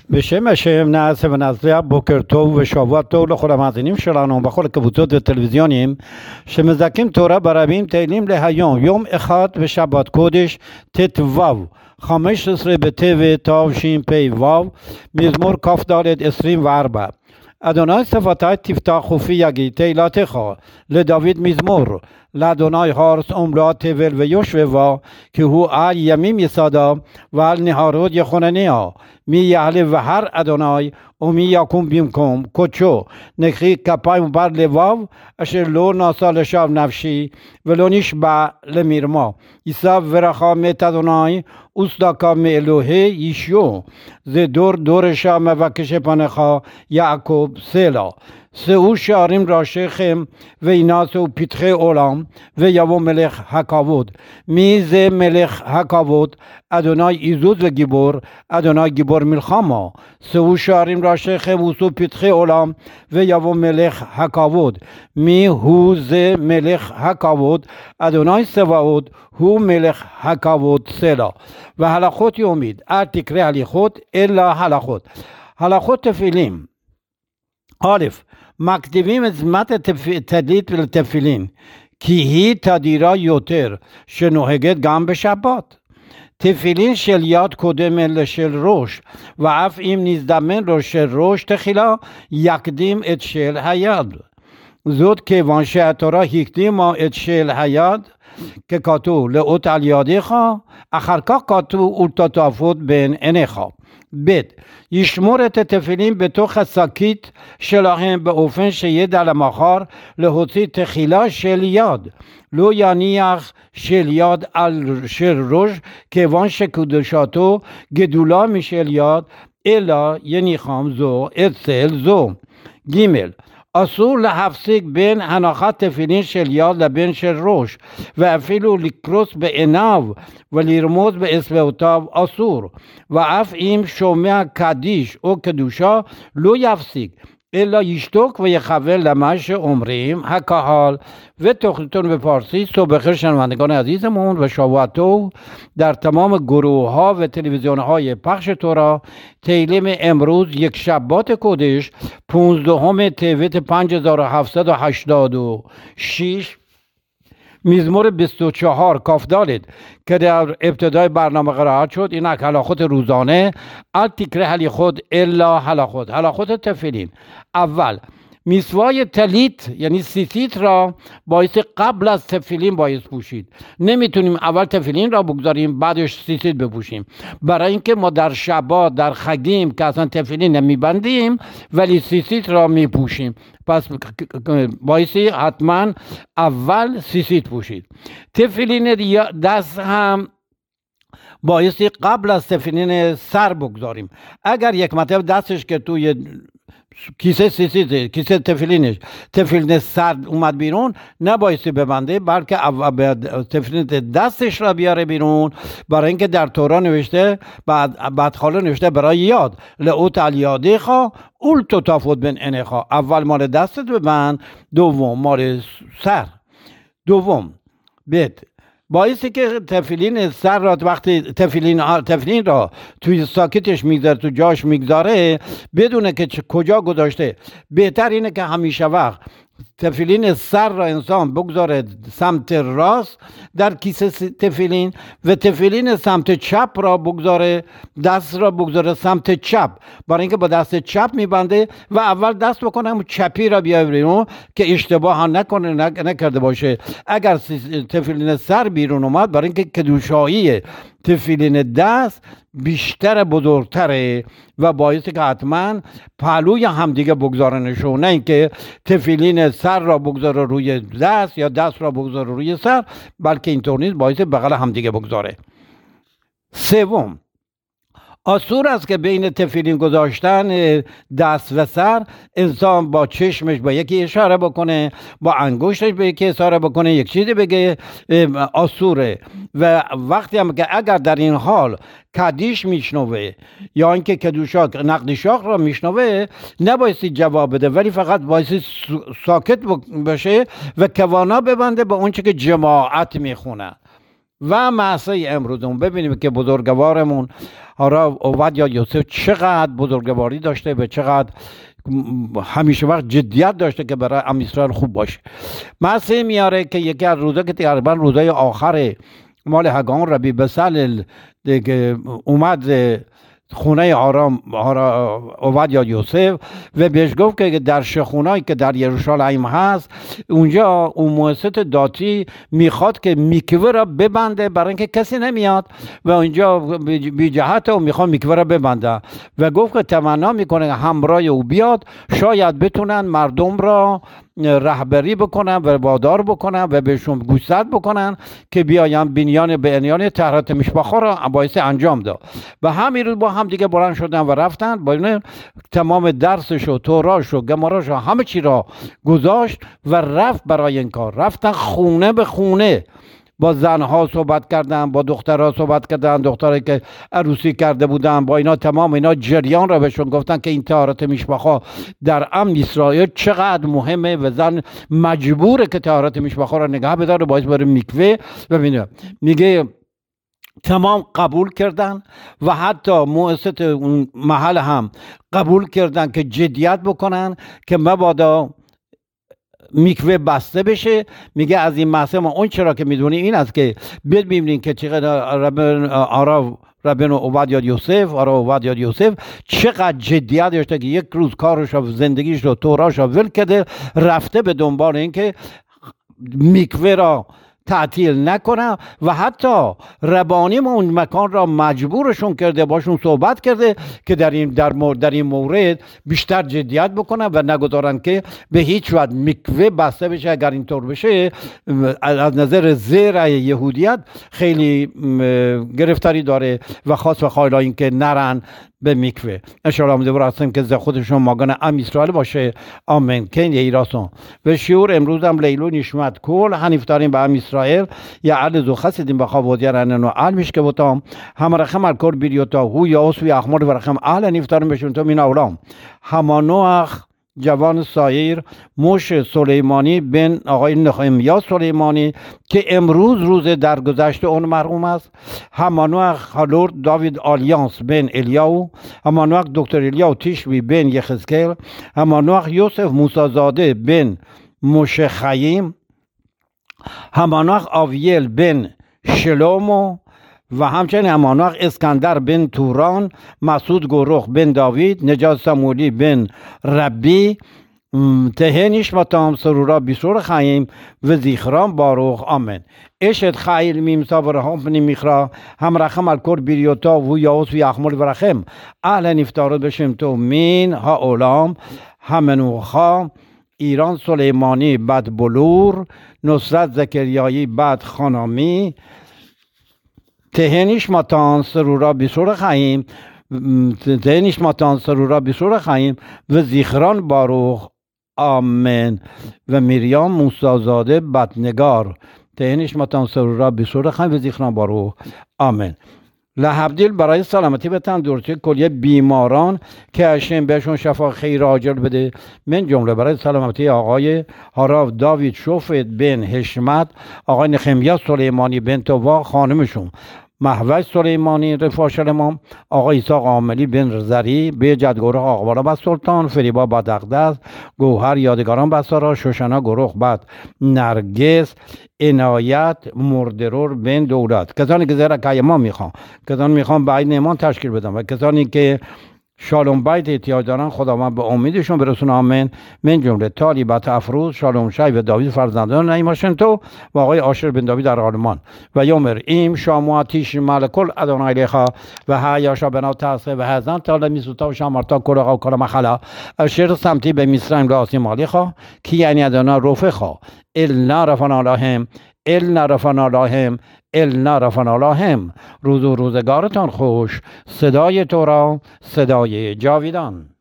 בשם השם נעשה ונצליח. בוקר טוב ושבוע טוב לכל המאזינים שלנו בכל הקבוצות וטלוויזיונים שמזכים תורה ברבים. תהילים להיום, יום אחד בשבת קודש ט"ו 15 בטבת תשפ"ו, מזמור כ"ד 24. אדוני שפתי תפתח ופי יגיד תהילתך, לדוד מזמור. לאדוני הארץ ומלוא תבל ויושביה, כי הוא על ימים יסדה ועל נהרות יכונניה. מי יעלה בהר אדוני ומי יקום במקום קודשו. נקי כפיים ובר לבב, אשר לא נעשה לשווא נפשי ולא נשבע למרמה. יישא ברכה מאת אדוני וצדקה מאלוהי ישוע. זה דור דורשה מבקש פניך יעקב סלה. שאו שערים ראשיכם וינעשו פתחי עולם, ויבוא מלך הכבוד. מי זה מלך הכבוד? אדוני עזוז וגיבור, אדוני גיבור מלחמה. שאו שערים ראשיכם ושאו פתחי עולם, ויבוא מלך הכבוד. מי הוא זה מלך הכבוד? אדוני צבאות הוא מלך הכבוד סלה. והלכות יומית, אל תקרא הליכות אלא הלכות. הלכות תפילים. א', מקדימים את זמן התדלית לתפילין, כי היא תדירה יותר, שנוהגת גם בשבת. תפילין של יד קודמת לשל ראש, ואף אם נזדמן לו של ראש תחילה, יקדים את של היד. זאת כיוון שהתורה הקדימה את של היד, ככתוב לאות על ידיך, אחר כך כתוב ולטטפות בין עיניך. ב', ישמור את התפילין בתוך השקית שלהם באופן שידע למחר להוציא תחילה של יד. לא יניח של יד על של ראש, כיוון שקדושתו גדולה משל יד, אלא יניחם זו אצל זו. ג', אסור להפסיק בין הנחת תפילין של יד לבין של ראש, ואפילו לקרוץ בעיניו ולרמוז באצבעותיו אסור. ואף אם שומע קדיש או קדושה לא יפסיק, אלא ישתוק ויכוון למה שאומרים הקהל. ותוכניתון בפרסית. صبح بخیر شنوندگان عزیزمون و شبوه طور در تمام گروه ها و تلویزیون های پخش تورا. تیلیم امروز یک شبات کدش 15 تیوت 5786 مزمور 24 کاف دالید که در ابتدای برنامه قرائت شد. این هلاخوت روزانه. ال تکره هلیخود الا هلاخود. هلاخوت تفیلین. اول میسوای تلیت یعنی سیسیت را باعث قبل از تفیلین باعث پوشید. نمیتونیم اول تفیلین را بگذاریم بعدش سیسیت بپوشیم، برای اینکه ما در شبات در خگیم که اصلا تفیلین نمیبندیم ولی سیسیت را میپوشیم، پس باعثی حتما اول سیسیت پوشید. تفیلین دست هم باعثی قبل از تفیلین سر بگذاریم. اگر یک مرتبه دستش که توی کیسه سیسیت، کیسه تفیلین سر اومد بیرون، نبایستی ببنده بلکه تفیلین دستش را بیاره بیرون، برای اینکه در تورا نوشته، بعد خاله نوشته برای یاد لعوت علیاده خواه اولتو تافوت بین اینه خواه. اول مال دستت ببند، دوم مال سر. دوم بیت باعثی که تفیلین سر را وقتی تفیلین را توی ساکتش میگذاره، تو جاش میگذاره، بدونه که کجا گذاشته. بهتر اینه که همیشه وقت تفیلین سر را انسان بگذاره سمت راست در کیسه تفیلین و تفیلین سمت چپ را بگذاره، دست را بگذاره سمت چپ، برای اینکه با دست چپ میبنده و اول دست بکنه همون چپی را بیاره بیرون که اشتباه ها نکرده باشه. اگر تفیلین سر بیرون اومد، برای اینکه کدوشایی تفیلین دست بیشتر بزرگتره و باعثی که حتما پهلوی همدیگه بگذارنشون، نه اینکه تفیلین سر را بگذاره روی دست یا دست را بگذاره روی سر، بلکه اینطور نیست، باعث بغل همدیگه بگذاره. سوم، آسور است که بین تفیلین گذاشتن دست و سر انسان با چشمش به یکی اشاره بکنه، با انگشتش به یکی اشاره بکنه، یک چیزی بگه، آسوره. و وقتی هم که اگر در این حال کدیش میشنوه یا اینکه کدوشاک نقد شاخ را میشنوه، نبایستی جواب بده، ولی فقط بایستی ساکت باشه و کوانا ببنده به اونچه که جماعت میخونه. و معصه امروزمون. ببینیم که بزرگوارمون عبدیا یوسف چقدر بزرگواری داشته و چقدر همیشه وقت جدیت داشته که برای ام اسرائیل خوب باشه. معصه میاره که یکی از روزا که تقریبا روزای آخر مال هگان ربی بسل اومد خونه عبدیا یوسف و بهش گفت که در شخونایی که در یروشالیم هست اونجا اون مؤسسه داتی میخواد که میکوه را ببنده برای اینکه کسی نمیاد و اونجا بی جهت و میخواد میکوه را ببنده و گفت که تمنا میکنه همراه او بیاد، شاید بتونن مردم را رهبری بکنن و وادار بکنن و بهشون گوشزد بکنن که بیاین بنیان طهارت مشبخه را باعث انجام داد. و همین روز با هم دیگه بلند شدن و رفتن با تمام درسش و توراش و گماراش و همه چی را گذاشت و رفت برای این کار. رفتن خونه به خونه با زنها صحبت کردن، با دخترها صحبت کردن، دخترایی که عروسی کرده بودن، با اینا تمام اینا جریان را بهشون گفتن که این طهارت مشبخه در امن اسرائیل چقدر مهمه و زن مجبوره که طهارت مشبخه را نگه بداره باعث بره میکوه. ببینه میگه تمام قبول کردن و حتی مؤسسه اون محل هم قبول کردن که جدیت بکنن که مبادا میکوه بسته بشه. میگه از این مسئله ما اون چرا که میدونیم این است که ببینیم که چقدر ربن عبدیا یوسف چقدر جدیت داشته که یک روز کارش و زندگیش رو توراش رو ول کرده، رفته به دنبال این که میکوه را تعطیل نکنه و حتی ربانی ما اون مکان را مجبورشون کرده، باشون صحبت کرده که در این مورد بیشتر جدیت بکنن و نگذارن که به هیچ وجه میکوه بسته بشه. اگر اینطور بشه از نظر زیر یهودیت خیلی گرفتاری داره و خاص و خایلا این که نرن به میکوه. انشاءالله امیدوار هستیم که خودشون ماگان ام اسرائیل باشه. آمین. کن ایراسون و شیور امروز هم لیلو نشمت کل هنیفتاریم به ام اسرائیل یا عرض و خسیدیم بخواب ودیارن و علمش که بودم هم رخم الکور بیریوتا هو یا اسوی اخمار و رخم اهل هنیفتاریم بشون تو مین اولام همانوخ جوان سایر موش سلیمانی بن آقای نخمیا سلیمانی که امروز روز درگذشت اون مرحوم است، همانوخ هالور داوید آلیانس بن الیاو، همانوخ دکتر الیاو تیشوی بن یخزکل، همانوخ یوسف موسازاده بن موشه خیم، همانوخ آویل بن شلومو و همچنین همانوخ اسکندر بن توران، مسعود گروخ بن داوید، نجات سمولی بن ربی، تهنیش و تام سرورا بیسور خیم و زیخران باروخ. آمین. اشت خیل میم سابره هم پنی میخرا هم رخم الکور بیریوتا و یاوس و یخمول و رخم اهل نفتارد بشیم تو مین ها اولام همنوخا ایران سلیمانی بد بلور، نصرت زکریایی بد خانامی، تهنیش ماتان سرورا بیسور خیم و زیخران باروخ. آمین. و میریام موسازاده بدنگار تهنیش ماتان سرورا بیسور خیم و زیخران باروخ. آمین. لحبدیل برای سلامتی به تندرستی کلیه بیماران که هشتیم بهشون شفا خیر عاجل بده، من جمله برای سلامتی آقای هاراو داوید شوفت بن حشمت، آقای نخمیا سلیمانی بن تووا خانمشون محوج سلیمانی رفاشل امام، آقای ایساق عاملی بن رزری به جدگوره آقبارا بس سلطان، فریبا بد اقدس، گوهر یادگاران بسارا، شوشنا گروخ بد نرگس، عنایت مردرور بن دولت. کسانی که زیرا قیما میخوان، کسانی میخوان بعید ایمان تشکیل بدن و کسانی که شالوم بیت احتیاج دارن خداوند به امیدشون برسونه. آمین. من جمله طالبت افروز شالوم شای و داوید فرزندان نعیماشن تو و آقای آشر بن داوید در آلمان و یومر ایم شامواتیش ملکل ادونای لیخا و هایاشا بنا تاسه و هزن تال میسوتا و شامارتا کلغا و کلم خلا اشیر سمتی به میسرم لاسی مالیخا کی یعنی ادونا روفخا النا رفنا لاهم روز و روزگارتان خوش. صدای تو را صدای جاویدان.